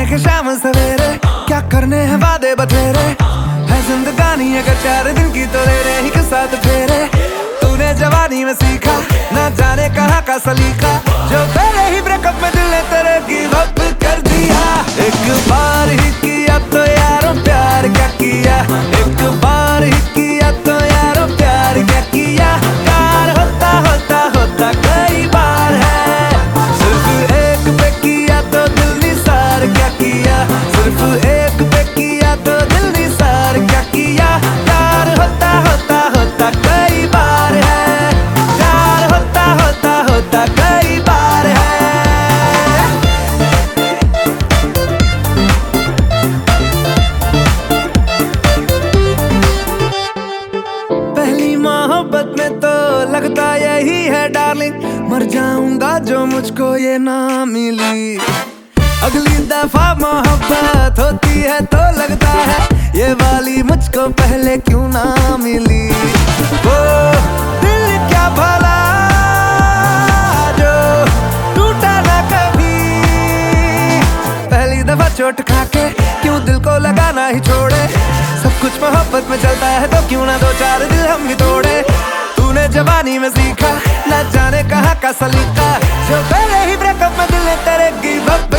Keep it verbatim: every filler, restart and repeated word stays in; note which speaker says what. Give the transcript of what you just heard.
Speaker 1: देखे शाम सवेरे, क्या करने हैं वादे बतेरे। है जिंदगानी अगर चार दिन की तो ले रहे ही के साथ फेरे। तूने जवानी में सीखा ना जाने कहाँ का सलीका, जो पहले ही ब्रेकअप में दिल ने तेरे गिव अप कर दिया। एक बार ही किया तो यारो प्यार क्या किया, एक बार ही किया तो यारो प्यार क्या किया। प्यार होता होता होता कई बार है, सिर्फ एक पे किया तो दिल निसार क्या किया, सिर्फ एक पे किया तो दिल निसार क्या किया। प्यार होता होता होता कई बार है, प्यार होता होता होता कई बार है। पहली मोहब्बत में तो लगता यही है डार्लिंग, मर जाऊंगा जो मुझको ये ना मिली। अगली दफा मोहब्बत होती है तो लगता है ये वाली मुझको पहले क्यों ना मिली। वो दिल क्या भला जो टूटा ना कभी, पहली दफा चोट खाके क्यों दिल को लगाना ही छोड़े। सब कुछ मोहब्बत में चलता है तो क्यों ना दो चार दिल हम भी तोड़े। तूने जवानी में सीखा न जाने कहाँ का सलीका, जो पहले ही ब्रेकअप में दिल ने तेरे गिव अप